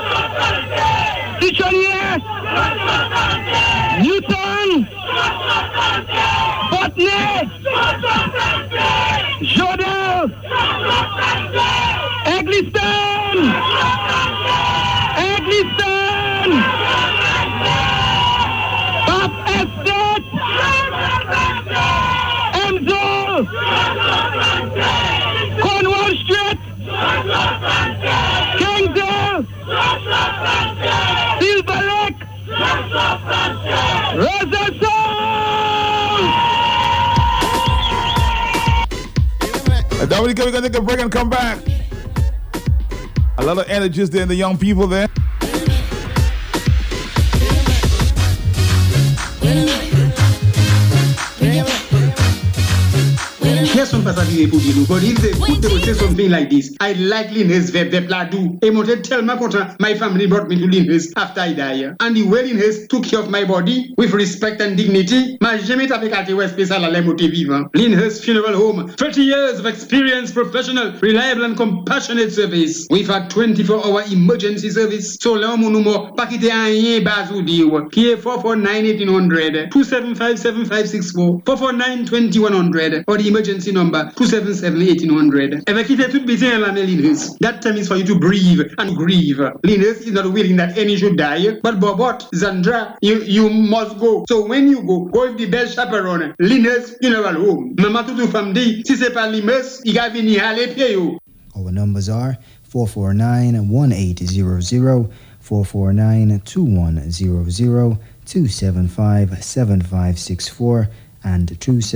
H: Tichonier, Newton, Botany, Jodel, Eggleston, Bath Estate, Emsall, Cornwall Street, Kingsdale, Silver Lake, Rosa
A: Dominica, we're going to take a break and come back. A lot of energies there in the young people there.
H: Yes,
U: personne pas s'habiller pour dire nous. But if they put they will say something like this, I like Linus Vepladu. Et mon tellement content, my family brought me to Linus after I die. And the way Linus took care of my body with respect and dignity, m'a jamais tapé quartier ouest spécial à l'émoté vivant. Linus Funeral Home, 30 years of experience, professional, reliable and compassionate service. We've had 24-hour emergency service. So là, mon numéro, pas quitter rien bas ou dire, qui est 449-1800, 275-7564, 449-2100, or the emergency number, 277-1800. If I keep it busy in Linus, that time is for you to breathe and grieve. Linus is not willing that any should die, but Bobot, Zandra, you must go. So when you go with the best chaperone, Linus Funeral Home. Mama tutu famdi, si c'est pas Linus, il va venir à l'épied yo.
C: Our numbers are 449-1800, 449-2100, 275-7564, and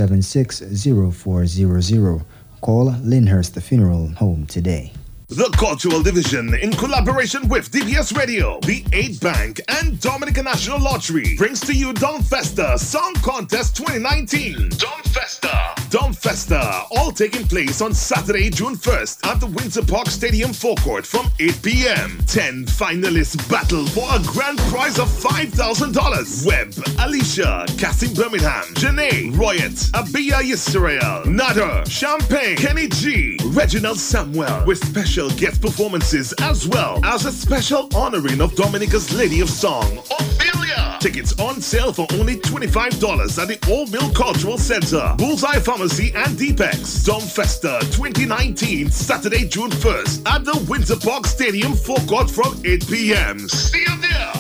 C: 276-0400. Call Lyndhurst Funeral Home today.
V: The Cultural Division, in collaboration with DBS Radio, the 8 Bank, and Dominica National Lottery, brings to you Dom Festa Song Contest 2019. Dom Festa, all taking place on Saturday, June 1st at the Windsor Park Stadium forecourt from 8 p.m. 10 finalists battle for a grand prize of $5,000. Webb, Alicia, Cassie Birmingham, Janae, Royet, Abia Yisrael, Nader, Champagne, Kenny G, Reginald Samuel, with special guest performances as well as a special honoring of Dominica's Lady of Song, Ophelia. Tickets on sale for only $25 at the Old Mill Cultural Center, Bullseye Pharmacy and Deepex. Dom Festa 2019, Saturday, June 1st at the Windsor Park Stadium forecourt from 8 p.m. See you there.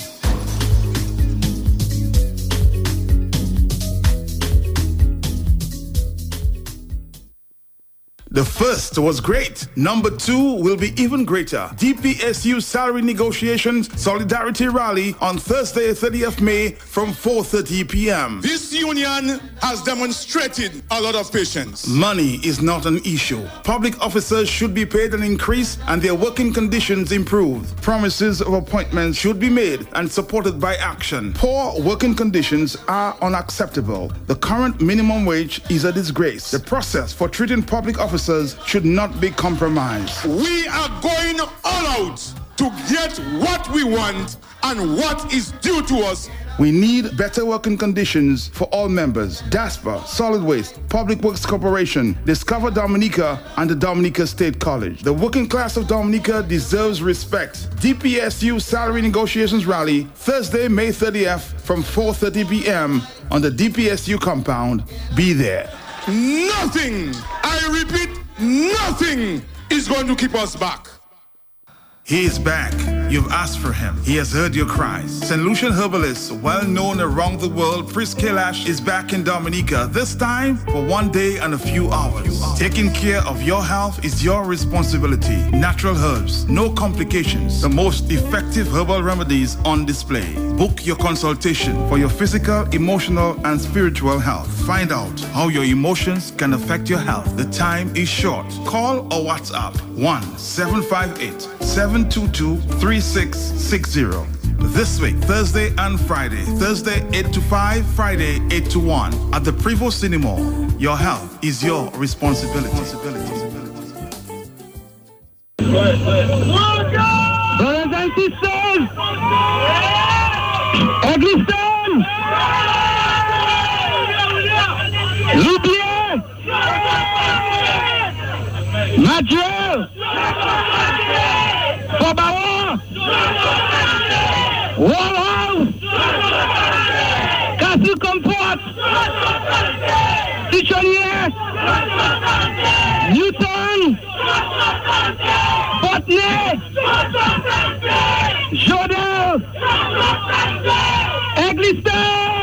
A: The first was great. Number 2 will be even greater. DPSU Salary Negotiations Solidarity Rally on Thursday, 30th May from 4:30 p.m.
W: This union has demonstrated a lot of patience.
A: Money is not an issue. Public officers should be paid an increase and their working conditions improved. Promises of appointments should be made and supported by action. Poor working conditions are unacceptable. The current minimum wage is a disgrace. The process for treating public officers should not be compromised.
W: We are going all out to get what we want and what is due to us.
A: We need better working conditions for all members. DASPA, Solid Waste, Public Works Corporation, Discover Dominica, and the Dominica State College. The working class of Dominica deserves respect. DPSU Salary Negotiations Rally, Thursday, May 30th from 4:30 p.m. on the DPSU compound. Be there.
W: Nothing, I repeat, nothing is going to keep us back.
A: He is back. You've asked for him. He has heard your cries. St. Lucian herbalist, well known around the world, Pris Kailash is back in Dominica, this time for 1 day and a few hours. Taking care of your health is your responsibility. Natural herbs, no complications, the most effective herbal remedies on display. Book your consultation for your physical, emotional, and spiritual health. Find out how your emotions can affect your health. The time is short. Call or WhatsApp 1-758-722-3660. This week, Thursday and Friday. Thursday 8 to 5, Friday 8 to 1 at the Prevo Cinema. Your health is your responsibility.
H: Brothers and sisters, Egliston, Loubier, Madriel, Fobawa, Wallhouse, Castle Comfort, Tichonier, Newton, Botney, Jodel, Egliston,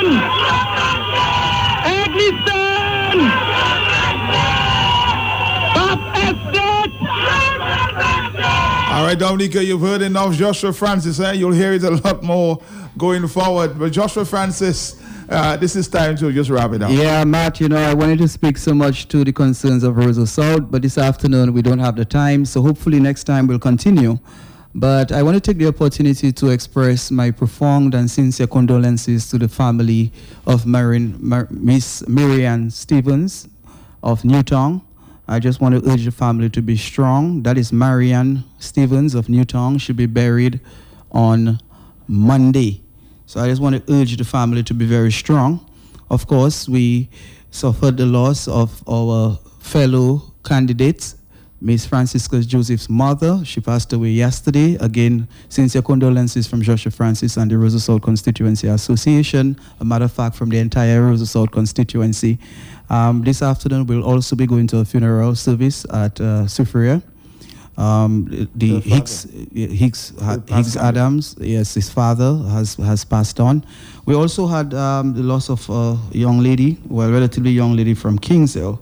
H: Pop Estate.
A: All right, Dominica, you've heard enough Joshua Francis. You'll hear it a lot more going forward. But Joshua Francis, this is time to just wrap it up.
S: Yeah, Matt, I wanted to speak so much to the concerns of Roseau South, but this afternoon we don't have the time, so hopefully next time we'll continue. But I want to take the opportunity to express my profound and sincere condolences to the family of Miss Marianne Stevens of Newtown. I just want to urge the family to be strong. That is Marianne Stevens of Newtown. She'll be buried on Monday. So I just want to urge the family to be very strong. Of course, we suffered the loss of our fellow candidates, Miss Francisca Joseph's mother. She passed away yesterday. Again, sincere condolences from Joshua Francis and the Rosa South Constituency Association. A matter of fact, from the entire Rosa South constituency. This afternoon, we'll also be going to a funeral service at Sufuria. The Higgs Adams, yes, his father has passed on. We also had the loss of a young lady, well, relatively young lady from Kingshill.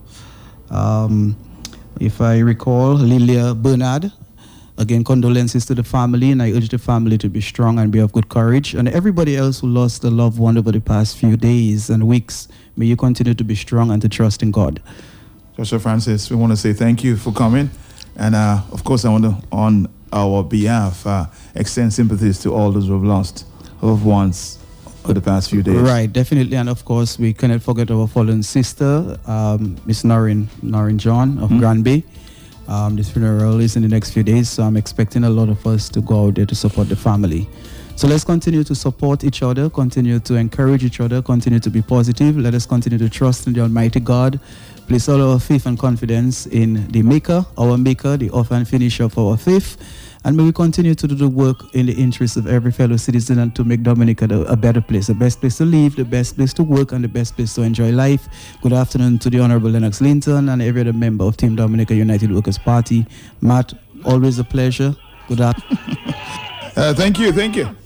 S: If I recall, Lilia Bernard. Again, condolences to the family, and I urge the family to be strong and be of good courage. And everybody else who lost a loved one over the past few days and weeks, may you continue to be strong and to trust in God.
A: Joshua Francis, we want to say thank you for coming. And, of course, I want to, on our behalf, extend sympathies to all those who have lost loved ones over the past few days.
S: Right, definitely. And, of course, we cannot forget our fallen sister, Miss Noreen John of Granby. This funeral is in the next few days, so I'm expecting a lot of us to go out there to support the family. So let's continue to support each other, continue to encourage each other, continue to be positive. Let us continue to trust in the Almighty God. Place all our faith and confidence in the Maker, our Maker, the author and finisher of our faith. And may we continue to do the work in the interest of every fellow citizen and to make Dominica a better place, the best place to live, the best place to work, and the best place to enjoy life. Good afternoon to the Honorable Lennox Linton and every other member of Team Dominica United Workers Party. Matt, always a pleasure. Good afternoon.
A: Thank you.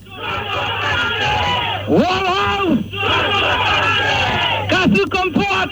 B: Wall Castle Comfort.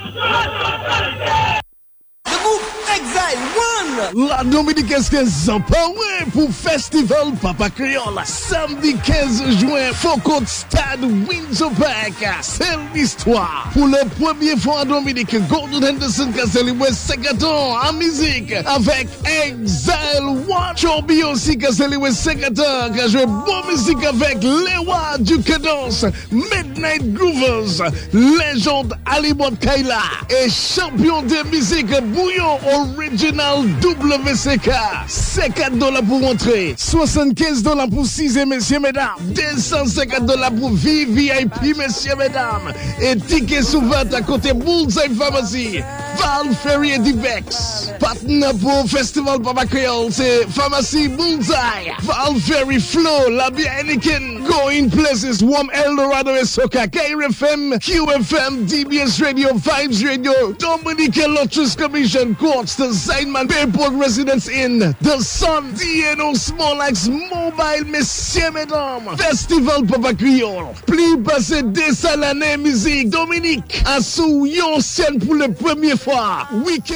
D: The groupe Exile One.
E: La Dominique est emparée pour Festival Papa Créole. Samedi 15 juin, Foucault Stade Windsor Park. C'est l'histoire. Pour la première fois à Dominique, Gordon Henderson qui a célébré 50 ans en musique avec Exile One. Chorby aussi qui a célébré 50 ans, qui a joué bonne musique avec les rois du cadence, Midnight Groovers, légende Alimot Kaila et champion de musique Bouillon Original WCK. C'est $4 pour entrer, $75 pour 6 et messieurs mesdames, $250 pour VIP messieurs mesdames, et tickets sous vente à côté Bullseye Pharmacy, Val Ferry et Divex. Partenaire pour Festival Papa Creole, c'est Pharmacy Bullseye, Val Ferry Flow, La Bière Heineken, Going Places, Warm Eldorado et Soca, KRFM, QFM, DBS Radio, Vibes Radio, Dominica Lotus Commission, Courts, the Zineman, Bayport Residence Inn, The Sun, DNO Small Axe Mobile, messieurs, mesdames, Festival Papa Creole. Plus passer des salles l'année musique, Dominique, à sous yon scène pour la première fois. Week-end.